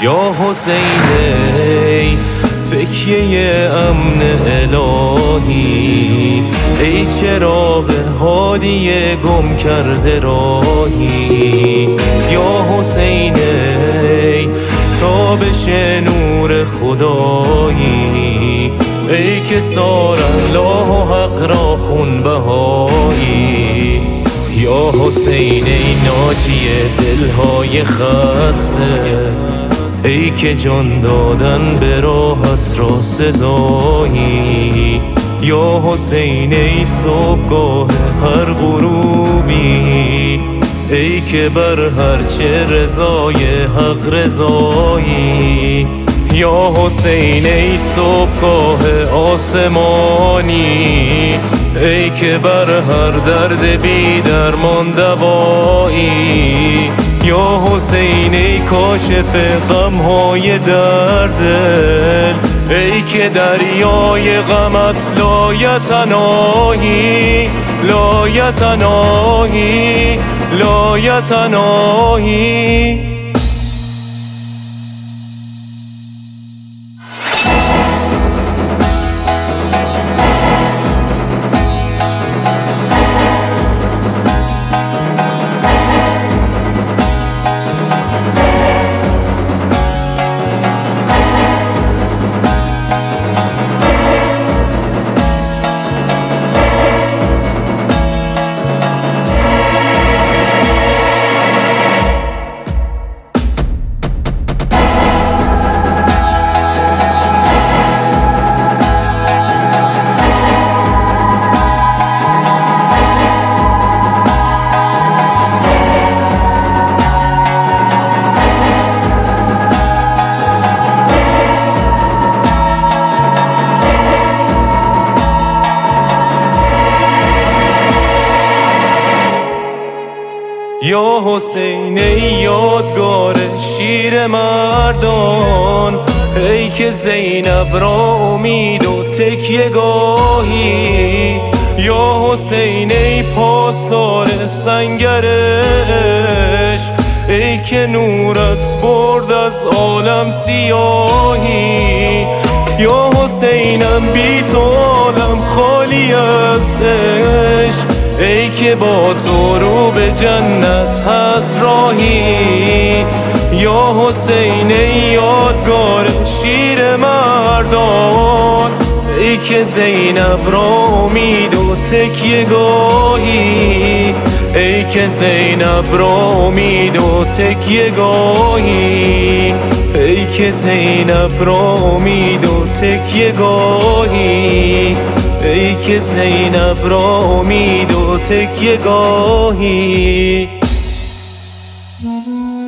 یا حسین ای تکیه امن الهی، ای چراغ هادی گم کرده راهی. یا حسین ای تابش نور خدایی، ای که سار الله و حق را خون بهایی. یا حسین ای ناجی دلهای خسته، ای که جان دادن به راحت را سزایی. یا حسین ای صبحگاه هر غروبی، ای که بر هر چه رضای حق رضایی. یا حسین ای صبحگاه آسمانی، ای که بر هر درد بی درمان دوایی. یا حسین ای کاشف غمهای درد، ای که دریای غمت لایتناهی، لایتناهی، لایتناهی. یا حسین ای یادگار شیر مردان، ای که زینب را امید و تکیه گاهی. یا حسین ای پاسدار سنگر عشق، ای که نورت برد از عالم سیاهی. یا حسینم بی تو عالم خالی از عشق، ای که با تو رو به جنت هست راهی. یا حسین ای یادگار شیر مردان، ای که زینب را امید و تکیه گاهی. ای که زینب را امید و تکیه گاهی، ای که زینب را امید و تکیه گاهی. ای که زینب را امید و تکیه گاهی.